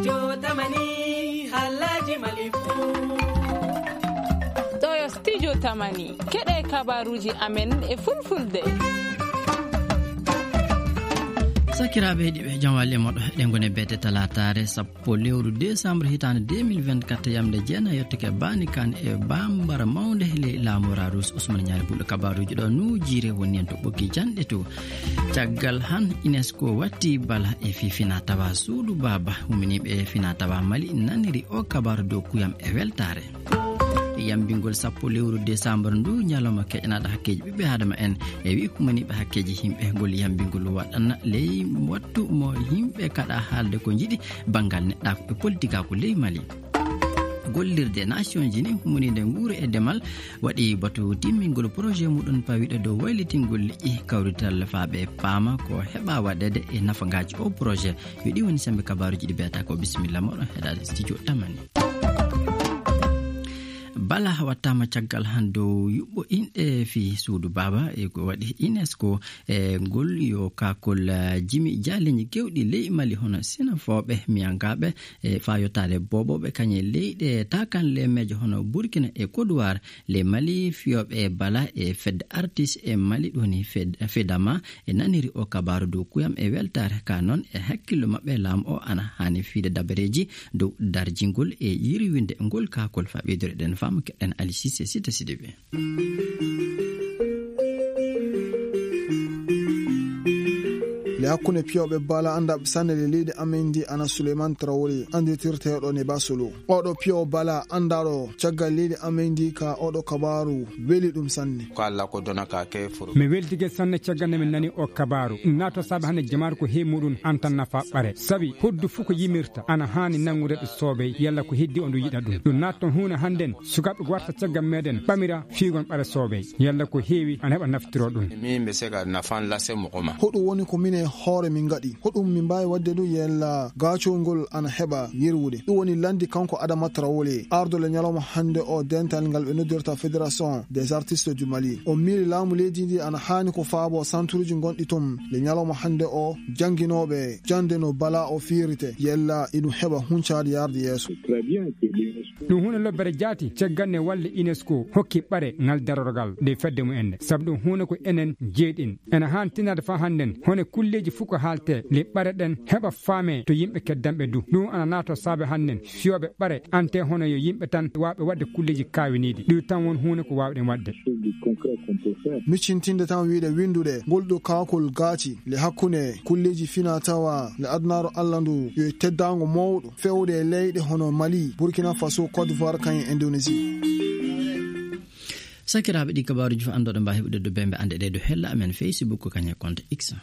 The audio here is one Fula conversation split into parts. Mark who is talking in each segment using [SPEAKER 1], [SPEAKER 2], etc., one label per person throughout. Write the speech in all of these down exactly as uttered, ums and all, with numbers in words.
[SPEAKER 1] Studio Tamani Halaji Malifu
[SPEAKER 2] Toyo Studio Tamani keɗe kabaruji amen e fulfulde.
[SPEAKER 3] sakiraɓe heeɗiɓe jam walle moɗo eɗen goni bete talatare sappo lewru décembre hitande deux mille vingt-quatre yamde jeenayi yettake bani kane e bambara mawde le laamu Rarous Ousmane Ñari Bulɗo kabaruji ɗo nu jiire woni en to ɓoggi janɗe to caggal han UNESCO watti bala e fifina tawa suudu baba huminiɓe fina tawa Mali naniri o kabaru dow kuyam e weltare yambingol sappo lewru décembre ndu ñalawma keƴanaɗo hakkeji ɓiɓɓe adama en e wi humaniɓe hakkeji yimɓe ngol yambingol waɗana ley wattu mo yimɓe kaɗa haalde ko jiiɗi banggal neɗɗako e politique ako ley Mali gollirde Nations Unies humunide nguuro e demal waɗi batu timmingol projet muɗum pawiɗo dow waylitingol liƴƴi kawrital faaɓe paama ko heɓa waɗede e nafagaji o projet wiɗi woni sembe kabaruji ɗi biyata ko bisimilla moɗon heɗade studio Tamani. bala wattama caggal han dow yuɓɓo inɗe fi suudu baba e ko waɗi UNESCO e ngol yo kakol jimi jaleñi kewɗi ley Mali hono sinafoɓe miyangaɓe e fayotade boboɓe kañe leyɗe takanle mejo hono Burkina e Côte d'Ivoire le Mali fiyoɓe bala e fedde artiste e Mali ɗoni fedama e naniri o kabaru dow kuyam e weltare ka noon e hakkillo mabɓe laamu o ana hani fiide dabareji dow darjingol e yiriwinde ngol kakol faɓidore ɗen fam keɗen Ali Cissé sita Sidibé.
[SPEAKER 4] le hakkunde piyoɓe bala andaɓe sanne le leydi amen ndi ana Souleymane Traoré andirtirteɗo ne basolo oɗo piyowo bala andaɗo caggal leydi amen ndi ka oɗo kabaru weeli ɗum sanne
[SPEAKER 5] ko Allah ko dona ka ke furu
[SPEAKER 6] mi weltige sanne caggal nde min nani o kabaru nato saabi hande jamaaru ko heewi muɗum an tan nafa ɓare sabi hoddu fuu ko yimirta ana hani nangudeɗo soobey yalla ko heddi o ndu yiɗa ɗum ɗum natton hunde hannden sukaɓe ko warta caggal meɗen ɓamira fiigon ɓare soobey yalla ko heewi ana heɓa naftiro ɗum
[SPEAKER 5] min ɓe sega nafan lase mokoma
[SPEAKER 4] hoɗum woni ko mine hoore min gaɗi hoɗum min mbawi wadde ɗum yella gacol ana heɓa yirwude ɗum woni landi kanko Adama Traoré ardole ñalawma hande o dental ngal ɓe noddirta fédération des artistes du Mali o miili laamu leydi ndi ana hani ko faabo centruji gonɗi tom le ñalawma hande o jangguinoɓe jande no bala o firite yella iɗum heɓa huncade yarde yeeso
[SPEAKER 6] ɗum hunde lobbere jaati cagganne walle UNESCO hokki ɓare ngal darorgal nde fedde mumen sabu ɗum hunde ko enen jeeɗin ena han tinade fa hannden hone kulleji fof ko haalte le ɓare ɗen heɓa faame to yimɓe keddanɓe du ɗum ana nato saabe hannden fiyoɓe ɓare ante hono yo yimɓe tan waɓe wadde kulleji kawiniɗi ɗum tan won hunde ko wawɗen wadde
[SPEAKER 4] miccintinde tan wiide windude ngol ɗo kakol gaati le hakkunde kulleji fina tawa le adnaro Allah ndu yo teddago mawɗo fewde e leyɗe hono Mali Burkina Faso Côte d'Ivoire kañe Indonésie
[SPEAKER 3] sakiraɓe ɗi kabaruji fo andoɗo mba heɓude do bembe ande ɗe do hella amen Facebook kañe compte X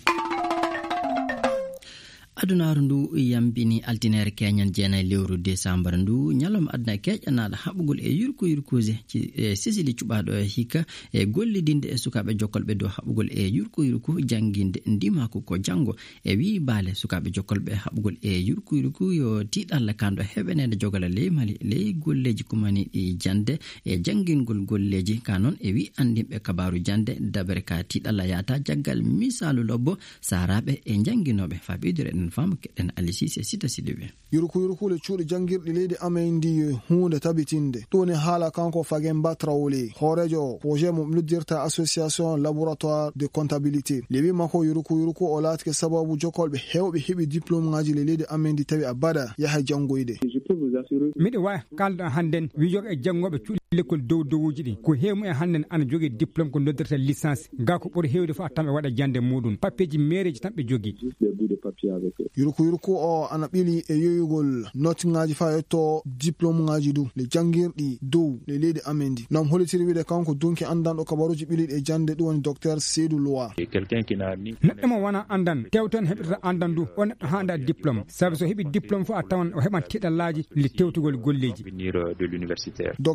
[SPEAKER 3] adunaru ndu yambini altinere keñan jeenayi lewru décembre ndu ñalawma aduna keƴanaɗo haɓugol e yurko yurkuje e sisili cuɓaɗo e hikka e gollidinde e sukaɓe jokkolɓe dow haɓugol e yurko yurku jangguinde ndimako ko janggo e wi baale sukaɓe jokkolɓe haɓugol e yurko yurku yo tiɗalla kanɗo heɓenede jogala ley Mali ley golleji kumani ɗi jande e janggingol golleji ka noon e wi andinɓe kabaru jande dabere ka tiɗalla yata jaggal misalu lobbo saraɓe e jangginoɓe faɓidore ɗen fam keɗen Ali Cissé sita Sidibé
[SPEAKER 4] yurku yurkule cuuɗi jangguirɗi leydi amen ndi hunde tabitinde ɗum woni haala kanko Fagemba Traoré hoorejo projet mum noddirta association laboratoire de comptabilité le wi makko yurku yurku o laatike sababu jokkolɓe hewɓe heeɓi diplôme ngaji le leydi amen ndi tawi a bada yaha janggoyde
[SPEAKER 6] miɗo wawi kalɗo hannden wijoɓe e janggoɓe cuuɗi l'école dow dowuji ɗi ko heewu e hannden ana jogui diplôme ko noddirta licence ga ko ɓuuri heewde fof a tan ɓe waɗa jande muɗum papier mairie tan ɓe jogui
[SPEAKER 4] yurku yurku o ana ɓili e yoyugol note ngaji fa yetto diplôme ngaji du le jangguirɗi dow le leydi amen ndi nam holitiri wiide kanko dunki andanɗo kabaruji ɓiliɗi e jande ɗum woni docteur Seydou Loa
[SPEAKER 6] neɗɗo mo wona andan tewten heɓirta andan du o neɗɗo handa diplôme sabu so heeɓi diplôme fof a tawan o heɓan tiɗallaji le tewtugol golleji
[SPEAKER 4] docteur Seydou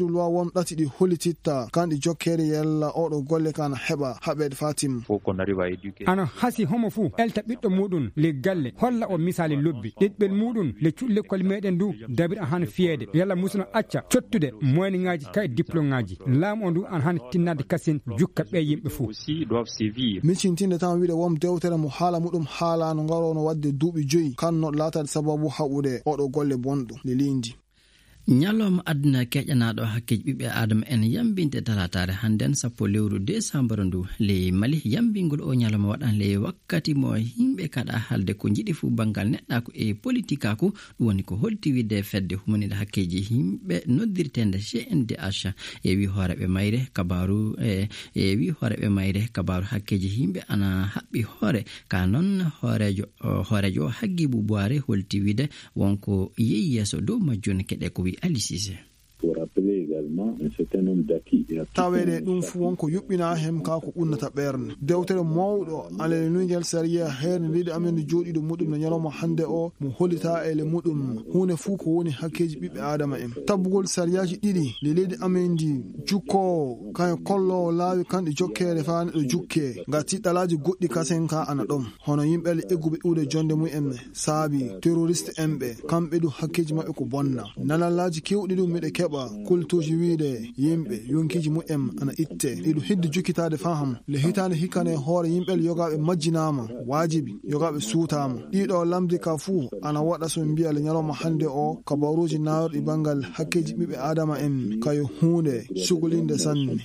[SPEAKER 4] reedu loi won ɗati ɗi holititta kanɗi jokkere yella oɗo golle kana heɓa haɓede fatim
[SPEAKER 6] ana hasi homo fuu elta ɓiɗɗo muɗum le galle holla o misali lobbi ɗiɗɓel muɗum le cuɗle kol meɗen du dabir an han fiyede yalla musno acca cottude moyningaji kay diplôme ngaji laamu o ndu an han tinnade kasin jukka ɓe yimɓe fuu
[SPEAKER 4] micintinde tan wiide wom dewtere mo haala muɗum haala no garono wadde duuɓi joyi kanno laatade sababu haɓude oɗo golle bonɗo le lindi
[SPEAKER 3] ñalawma aduna keƴanaɗo hakkeji ɓiɓɓe adama en yambinte talatare hannden sappo lewru décembre ndu ley mali yambingol o ñalawma waɗan ley wakkati mo yimɓe kaɗa halde ko jiɗi fuu banggal neɗɗako e politique ako ɗum woni ko holti widde fedde humanide hakkeji yimɓe noddirtende C N D H e wi hooreɓe mayre kabaru e e wi hooreɓe mayre kabaru hakkeji yimɓe ana haɓɓi hoore ka noon hoorejo hoorejo Haggibou Boiré holti widde wonko yeyi yeeso dow majjun keɗe ko wi Ali Cissé.
[SPEAKER 4] tawede ɗum fu wonko yuɓɓina hem ka ko ɓunnata ɓerde dewtere mawɗo alele nuygel saria heerde ndiɗi amen jooɗiɗo muɗum no ñalawma hande o mo holita e le muɗum hunde fuu ko woni hakkeji ɓiɓɓe adama en tabbugol sariyaji ɗiɗi le leydi amen ndi jukkowo kañe kollowo laawi kanɗe jokkere fa neɗɗo jukke nga tiɗɗalaji goɗɗi kasen ka ana ɗon hono yimɓele egguɓe ɗuuɗe jonde mumen saabi terroriste en ɓe kamɓe ɗum hakkeji maɓɓe ko bonna nalallaji kewɗi ɗum miɗe keɓa kultuji wiide yimɓe yonkiji mu'en ana itte ɗiɗo hidde jukkitade faham le hitande hikkane hoore yimɓel yogaɓe majjinama wajibi yogaɓe suutama ɗiɗo lamdi ka fuu ana waɗa so mbiya le ñalawma hande o kabaruji nawrɗi bangal hakkeji ɓiɓɓe adama en kayo hunde sugolinde sanne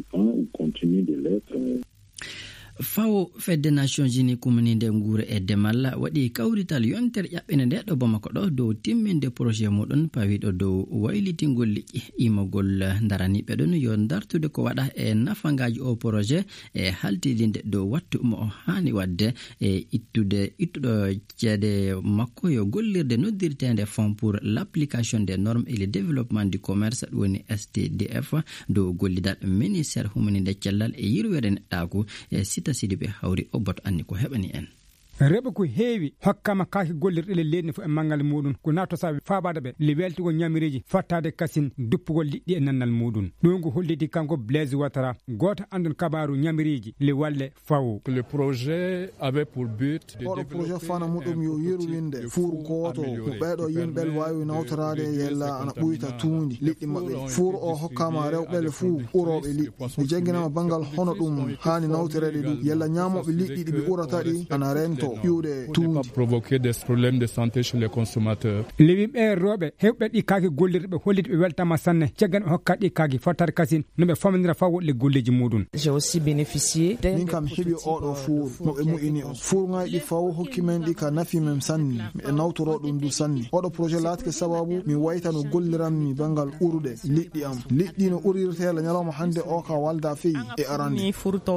[SPEAKER 3] fawo fedde nations unis kumanide nguura e demal waɗi kawrital yontere ƴaɓɓene nde ɗo Bamako ɗo dow timminde projet muɗum pawiɗo dow waylitingol liƴƴi imagol daraniɓe ɗon yo dartude ko waɗa e nafangaji o projet e haltidinde dow wattu mo o hani wadde e ittude ittuɗo ceede makko yo gollirde noddirtede fonds pour l'application des normes et le développement du commerce ɗum woni S T D F dow gollidal ministére humanide cellal e yirwere neɗɗaku e sita sidiɓe hawri o boto anni ko heɓani en
[SPEAKER 6] rebe ko heewi hokkama kake gollirɗe le leydi fof e manggal muɗum ko nato sa faabade ɓe le weltugo ñamireji fattade kasin duppugol liɗɗi e nannal muɗum ɗum ko holliti kanko Blaise Ouattara goto andon kabaru ñamireji le walle fawo
[SPEAKER 7] le projet avait pour but de
[SPEAKER 4] oɗo projet fana muɗum yo yerwinde fuur goto ko ɓeɗo yimɓel wawi nawtorade yella ana ɓuyta tuundi liɗɗi maɓɓe fuur o hokkama rewɓele fuu ɓuroɓe liɗɗi mi jegginama bangal hono ɗum hani nawtorede ɗum yella ñamoɓe liɗɗi ɗi ɓe ɓurata ɗi ana rento
[SPEAKER 7] provoquer des problèmes de santé chez les consommateurs.
[SPEAKER 6] Le wimɓe rewɓe hewɓe ɗi kaaki gollirɗe ɓe holliti ɓe weltama sanne caggan ɓe hokka ɗi kaaki fottade kasin no ɓe famodira fa woɗɗe golleji muɗum.
[SPEAKER 8] J'ai aussi bénéficié
[SPEAKER 4] min kam heeɓi oɗo fuur no ɓe mu'ini o fuurŋaji ɗi faw hokki men ɗi ka nafi men sanni miɗe nawtoro ɗum du sanni oɗo projet laatike sababu mi wayta no golliranmi bangal ɓurɗe liɗɗi am liɗɗi no urirtela ñalawma hande o ka walda feyi e arande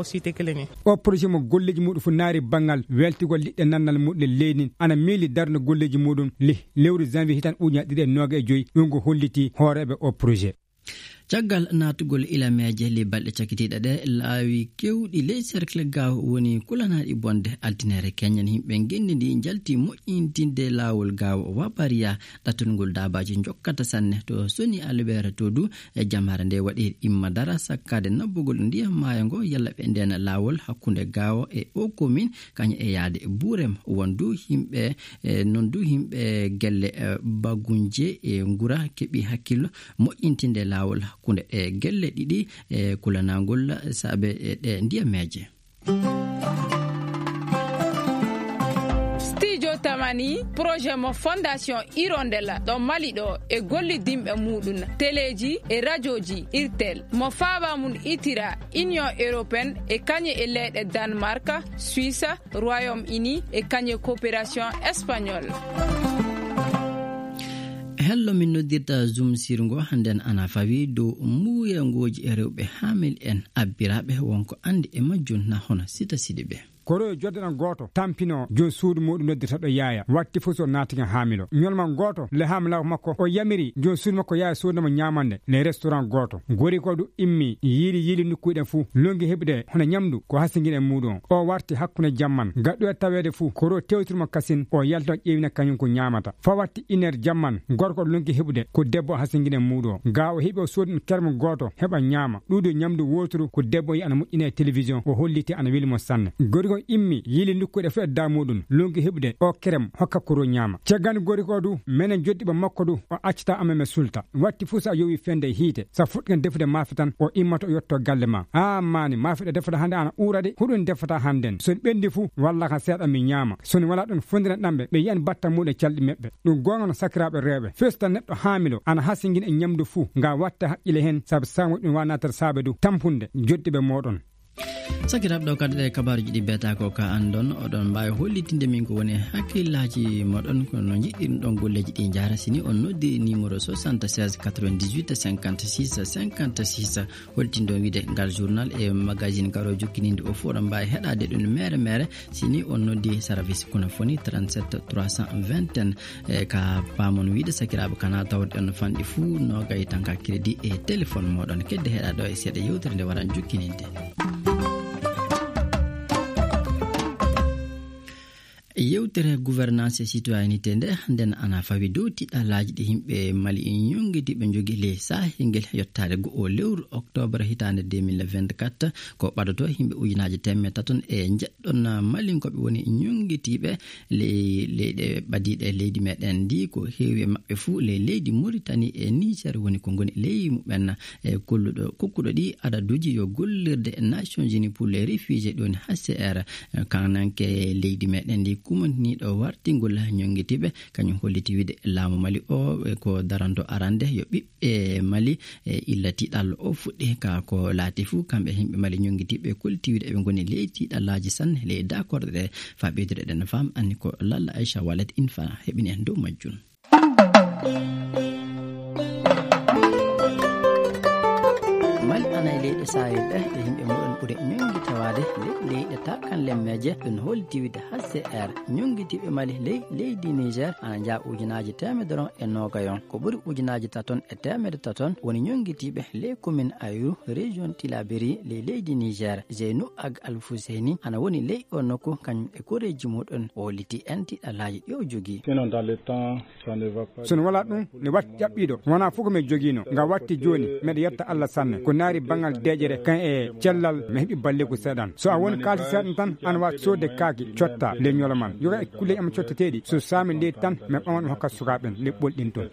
[SPEAKER 6] o projet mo golleji muɗum fu naari bangal weltigol liɗɗe nannal muɗum leydi ana miili darde golleji muɗum li lewru janvier hitan ujunaje ɗiɗi e noga e joyyi ɗum ko holliti hooreɓe o projet
[SPEAKER 3] caggal natugol ilameje li balɗe cakitiɗe ɗe laawi kewɗi ley cercle gaw woni kulanaɗi bonde altinere keñen himɓe gendi ndi jalti moƴƴintinde laawol gaw wabariya ɗattungol dabaji jokkata sanne to soni albert to du e jamare nde waɗi imma dara sakkade nabbugol ndiyam maayo ngo yalla ɓe nden laawol hakkunde gawo e o commune kaña e yaade burem wondu himɓe e non du himɓe gelle bagunje e ngura keɓi hakkillo moƴƴintinde laawol kunde e gelle ɗiɗi e kulanagol saabe ɗe ndiyameje
[SPEAKER 2] studio tamani projet mo fondation Hirondella ɗo Mali ɗo e gollidimɓe muɗum téléji e radioji irtel mo faaba mum itira union européenne e kañe e leyɗe Danemark Suisse Royaume-Uni e kañe coopération espagnole.
[SPEAKER 3] hello min noddirta zoom sirgo handen ana fawi dow muuyangoji e rewɓe hamil en abbiraɓe wonko andi e majjun na hono sita siɗi ɓe
[SPEAKER 6] koro joddan goto tampino jon suudu mudum noddita do yaaya watti fu so natinga hamilo nyolman goto le hamla makko o yamiri jon suudu makko yaaya suudu mo nyamande le restaurant goto gori ko du immi yiri yili nukkude fu longi hebde hono nyamdu ko hasingine mudum o warti hakkune jamman gaddo e tawede fu koro tewtirmo kasin o yalto ƴewina kanyum ko nyamata fa watti iner jamman gorko longi hebude ko debbo hasingine mudo gaawo hebe sodin kermo goto heba nyama dudo nyamdu woturu ko debbo yi ana mujjine television o holliti ana weli mo sanne gorko immi yili nukkude fu da mudun longi hebude o kerem hokka koro nyama cegani gorko du menen joddi ba makko du o accita ameme sulta watti fu sa yowi fende hiite sa futgan defude mafitan o immato yotto galle ma a mani mafide defude hande ana urade hudun defata handen son bendi fu walla ka seeda mi nyama son wala don fondina dambe be yan batta mude caldi mebbe dum gonga no sakrabe rebe festa neddo hamilo ana hasingin e nyamdu fu nga watta hakkile hen sab samu dum wanatar sabedu tampunde joddibe modon
[SPEAKER 3] sakirabdo kadde kabaruji di beta ko ka andon odon baay hollitinde min ko woni hakkillaji modon ko no jidin don golleji di jara sini on noddi numéro soixante-seize quatre-vingt-dix-huit cinquante-six cinquante-six holtindo wide ngal journal e magazine garo jukkininde o fu don baay hedade dun mere mere sini on noddi service kono foni trente-sept trois cent vingt e ka pamon wide sakirabo kana tawden fandi fu no gay tanka crédit e téléphone modon kedde hedado e sede yewtere de waran jukkininde yewtere gouvernance et citoyenneté nde den ana fawi dow tiɗalaji ɗi himɓe mali in yongidi ɓe jogi le sahingel yottade go o lewru octobre hitande deux mille vingt-quatre ko ɓadoto himɓe ujunaji temme taton e jeɗɗon malinkoɓe woni yongitiɓe le leyɗe ɓadiɗe leydi meɗen ndi ko heewi maɓɓe fuu le leydi Mauritanie e Niger woni ko goni leydi muɓen e kolluɗo kokkuɗo ɗi adaduji yo gollirde Nations Unies pour les réfugiés ɗoni H C R kananke leydi meɗen ndi kumani do wartingol nyongitibe kanyum holliti wide laamu Mali o ko daranto arande yo bibbe Mali e illati dal o fudde ka ko latifu kambe himbe Mali nyongitibe kulti wide be ngoni leyti dalaji san le d'accord de fa bedre den fam an ko lalla Aisha Walet infa hebini en do majjun Mali anay leyɗe sahiɓe e yimɓe muɗon ɓuri ñongitawade leyɗe takkan lemmeje ɗum holdiwide H C R ñongitiɓe Mali ley leydi Niger ana jaa ujunaji temedere e nogayon ko ɓuri ujunaji taton e temedere taton woni ñongitiɓe ley commune Ayru région Tilaberi ley leydi Niger Zeynou Ag Alfousseni ana woni ley o nokku kañum e koreji muɗon o holliti en tiɗalaji ɗi o jogui
[SPEAKER 6] sono wala ɗum ne watti ƴaɓɓiɗo wona fof ko mi joguino nga watti joni meɗa yetta Allah sanne ko naari bangal dejere kan e cellal mi heɓi balle ko seeɗan so a woni kalti seeɗan tan an wat sode kaaki cotta le ñolo man yoga e kulle am cotteteɗi so sami nde tan mi ɓaman hokka sukaɓen leɓɓol ɗin toon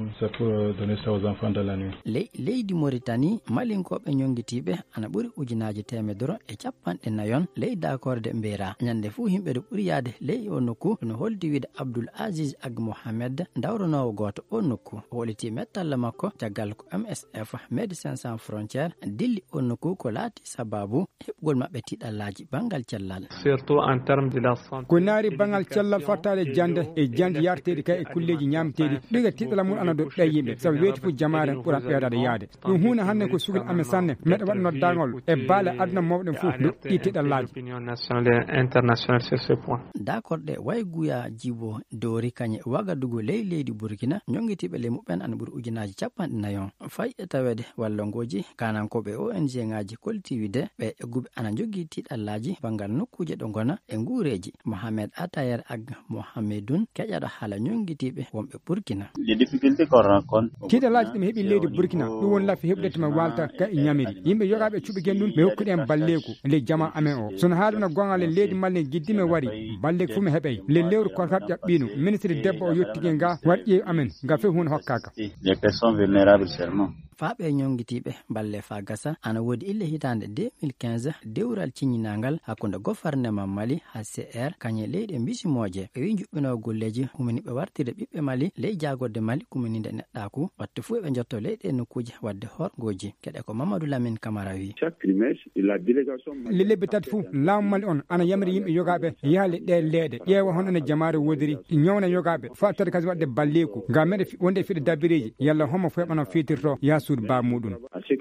[SPEAKER 3] leydi Mauritanie malinkoɓe ñongitiɓe ana ɓuri ujunaji temedere e capanɗe nayon ley dakorde mbera ñande fuu himɓe ɗo ɓuri yaade ley o nokku no holdi wiide Abdoul Aziz Ag Mohamed dawranowo goto o nokku o holiti mettalla makko caggal ko M S F Médecins Sans Frontières dilli o nokku ko laati sababu heɓgol maɓɓe tiɗallaji bangal cellal
[SPEAKER 8] surtout en terme de la santé
[SPEAKER 6] ko naari bangal cellal fattade jande e jande yarteɗi kay e kulleji ñamteɗi ɗiga tiɗala mum ana do ɗay yimɓe sabu weeti fu jamare ɓuran ɓeydade yaade ɗum hunde hannde ko sugil amen sanne meɗa waɗa noddagol e baale aduna mawɗen fof ɗi tiɗallaji
[SPEAKER 8] opinion nationale et internationale sur ce point
[SPEAKER 3] d'accord de way guya jibo dori kañe wagadugo ley leydi Burkina ñongitiɓe le muɓen ana ɓuri ujunaji capanɗe nayon fay e tawede wallongoji kanankoɓe O N G ngaji koltiwide ɓe egguɓe ana jogui tiɗallaji bangal nokkuje ɗo gona e nguureji Mohamed Atayer Ag Mohamedoun keƴaɗo haala ñongitiɓe wonɓe Burkina
[SPEAKER 6] tiɗallaji ɗum heeɓi leydi Burkina ɗum woni lafi heɓdete ma walta ka e ñamiri yimɓe yogaɓe cuɓi gen ɗum ɓe hokkuɗe en balleku ley jama amen o sono haaduna gongal e leydi Mali guiddime wari balleku fu mi heɓey le lewru kotat ƴaɓɓino ministre debbo o yettige nga waɗi ƴeew amen nga fof hunde hokkaka
[SPEAKER 3] faaɓe ñongitiɓe balle fa gasa ana wodi ille hitande deux mille quinze dewral ciñinagal hakkunde gouvernement Mali H C R kañe leyɗe bisimoje ɓe wi juɓɓino golleji humini ɓe wartide ɓiɓɓe Mali ley jagode Mali kumininde neɗɗaku watte fu ɓe jotto leyɗe nokkuje wadde horgoji keɗe ko Mamadou Lamine Camara wi
[SPEAKER 6] le lebbi tati fu laamu Mali on ana yamiri yimɓe yogaɓe yaale ɗe leeɗe ƴeewa hono ene jamare wodiri ñowna yogaɓe fa tati kasi wadde balleku nga meɗe wonde fiɗe dabbireji yalla homo fo heɓano fitirto ya suud ba muɗum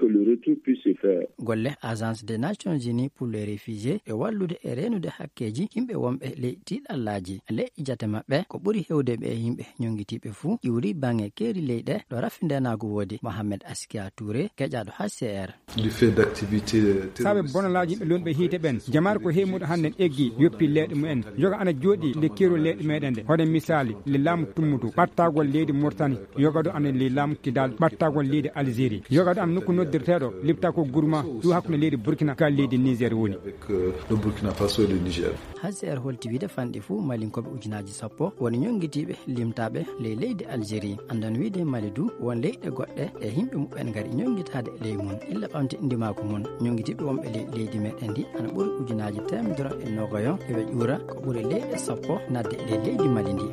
[SPEAKER 3] golle agence des nations unies pour les réfugiés e wallude e renude hakkeji yimɓe wonɓe ley tiɗallaji leƴƴi jate maɓɓe ko ɓuri hewde ɓe yimɓe ñongitiɓe fuu iwri bange keeri leyɗe ɗo raffindenago woodi mohamed askia touré keƴaɗo H C R
[SPEAKER 6] saɓe bonalaji yimɓe lonɓe hiite ɓen jamar ko heymuɗo hannden eggi yoppi leyɗe mumen yoga ana jooɗi nde keero leyɗe meɗen nde hoɗen misali le laamu tummutu ɓattagol leydi Mauritanie yogado ana le laamu kidal ɓattagol leydi Algérie yogado am nokku noddirteɗo lipta ko gourma du hakkude leydi Burkina ka leydi Niger woni
[SPEAKER 3] H C R holti wiide fanɗi fuu malinkoɓe ujunaji sappo woni ñongitiɓe limtaɓe ley leydi Algérie andan wiide mali du won leyɗe goɗɗe e yimɓe muɓɓen gari ñongitade ley mum illa ɓamte indimako mum ñongitiɓe wonɓe ley leydi meɗen ndi ana ɓuuri ujunaji temedere e nogoyon eɓe ƴuura ko ɓuuri leyɗe sappo nadde ley leydi mali ndi